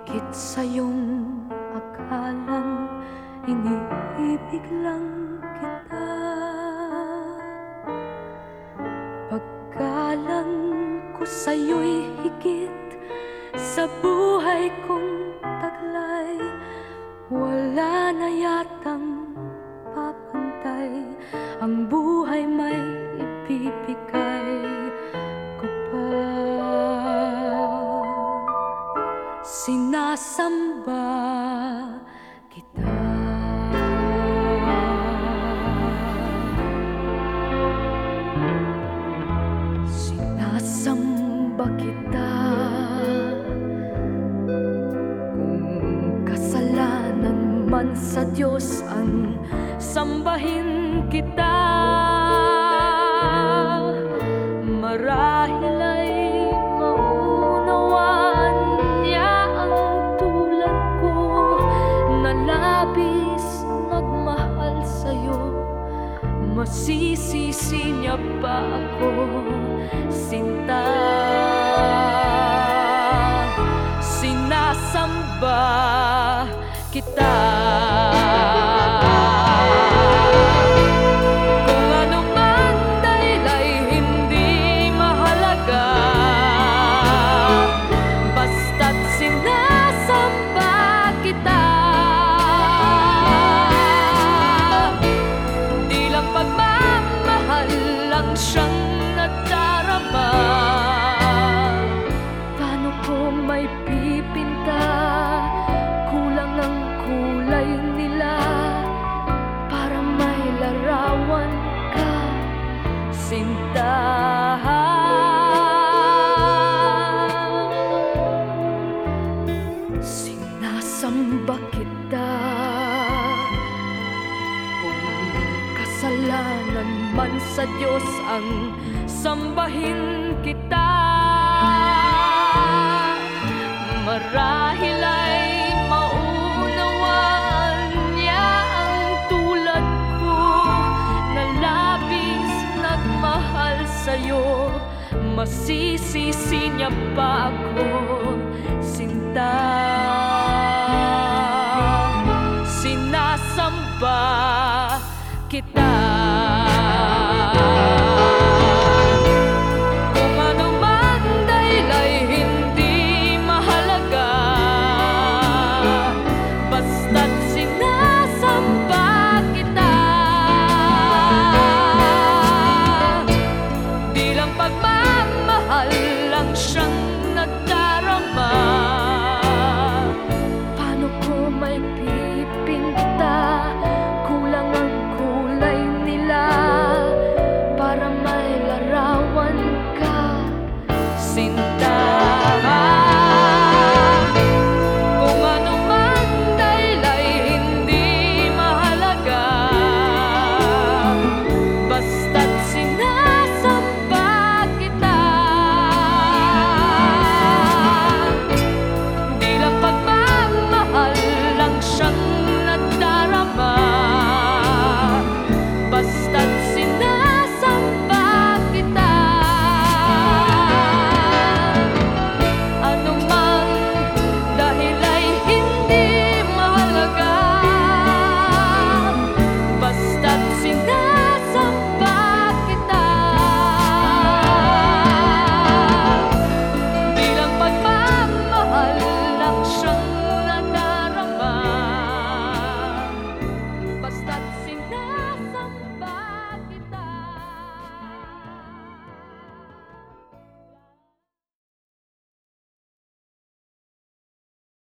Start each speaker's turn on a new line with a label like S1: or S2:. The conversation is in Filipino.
S1: Higit sa iyong akalang iniibig lang kita. Paggalang ko sa'yo'y higit sa buhay kong taglay. Wala na yatang papantay, ang buhay may ibibigay ko pa. Sinasamba kita. Sinasamba kita. Kung kasalanan man sa Diyos ang sambahin kita, marahil ay maunawaan niya ang tulad ko na labis nagmahal sa'yo. Masisisi niya pa ako, sinta. Sinasamba kita. Kung ano man dahil ay hindi mahalaga, basta't sinasamba kita. Di lang pagmamahal lang siyang nadarama. Paano ko may pipinta? Kulang ang kulay nila para may larawan ka, sinta. Sinasamba kita. Kung kasalanan man sa Diyos ang sambahin kita, marahil ay maunawaan niya ang tulad ko na labis nagmahal sa'yo. Masisisi niya pa ako, sinta.